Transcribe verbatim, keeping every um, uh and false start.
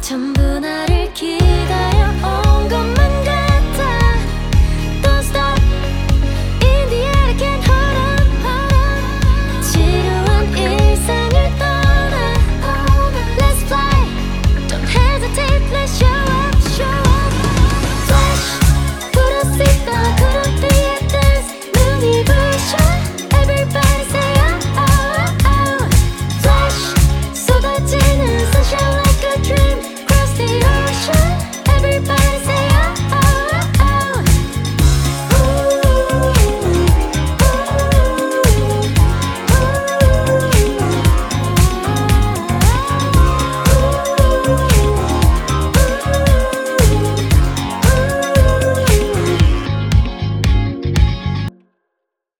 전부 나를 기다려 온 것만 같아. Don't stop in the air, I can't hold on, hold on. 지루한 일상을 떠나. Let's fly, don't hesitate, let's show.